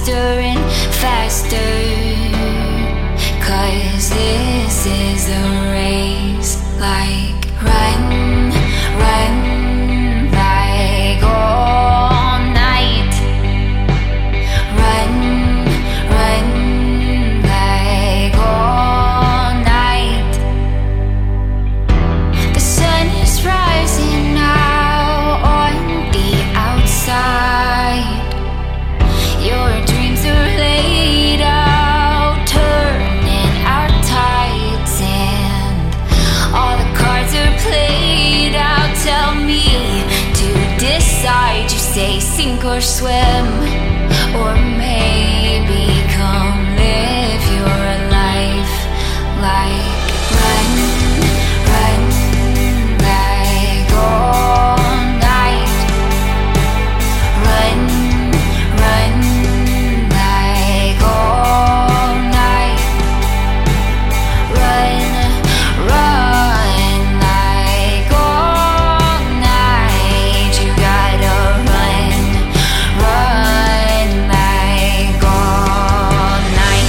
faster and faster. 'Cause this is a race. Like run, run, like all night. Run, run, like all night. The sun is rising now on the outside. Your dreams are laid out, turning our tides, and all the cards are played out. Tell me to decide. You say sink or swim, or maybe come live your life. Like run, run, like all night. Run, run, like all night. Run, run, like all night. You gotta run, run, like all night.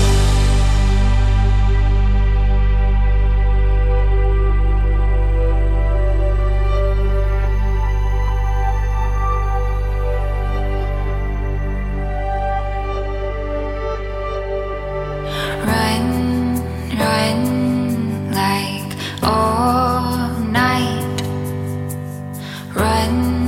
Run, run, like all night. Run,